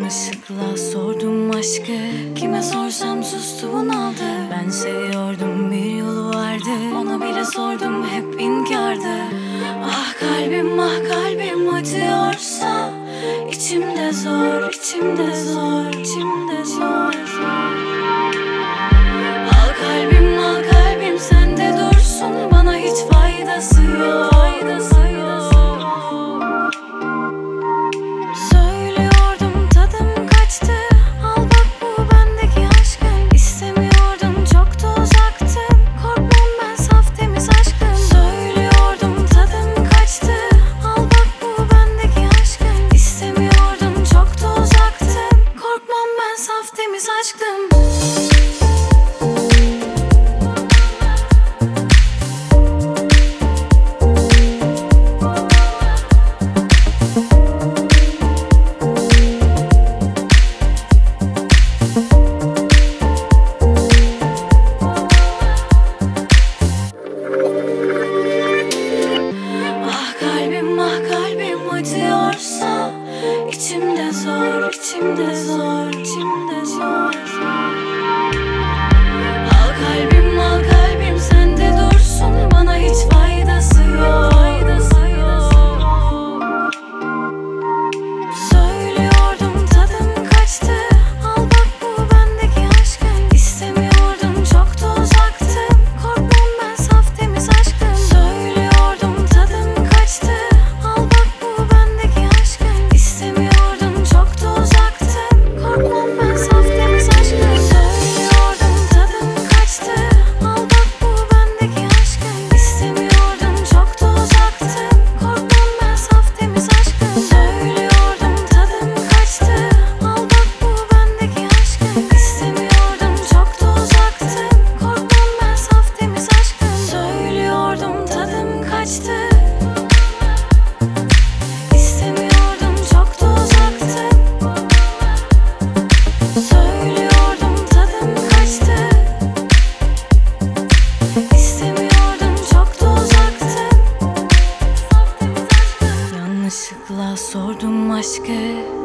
Yanlışlıkla sordum aşkı, kime sorsam sustu bunaldı. Ben seviyordum, bir yolu vardı, ona bile sordum hep inkardı. Ah kalbim ah kalbim acıyorsa, içimde zor, içimde zor, içimde zor. Al kalbim al kalbim sende dursun, bana hiç faydası yok. Söylüyordum tadım kaçtı, al bak bu bendeki aşkın. İstemiyordum çok da uzaktın, korkmam ben saf temiz aşkın. Söylüyordum tadım kaçtı, al bak bu bendeki aşkın. İstemiyordum çok da uzaktın, korkmam ben saf temiz aşkım. Acıyorsa, içimde zor, içimde zor, içimde zor. Al kalbim sende dursun, bana hiç faydası yok. Söylüyordum tadım kaçtı, al bak bu bendeki aşkın. İstemiyordum çok da uzaktın, korkmam ben saf temiz aşkın. Söylüyordum tadım kaçtı, al bak bu bendeki aşkın. İstemiyordum çok da uzaktın, korkmam ben saf temiz aşkın. Söylüyordum tadım kaçtı, al bak bu bendeki aşkın. İstemiyordum çok da uzaktın, korkmam ben saf temiz aşkın. Söylüyordum tadım kaçtı, al bak bu bendeki aşkın. İstemiyordum çok da uzaktın, korkmam ben saf temiz aşkın. Söylüyordum tadım kaçtı, İstemiyordum çok da uzaktın. Söylüyordum tadım kaçtı, İstemiyordum çok da uzaktın. Yanlışlıkla sordum aşkı,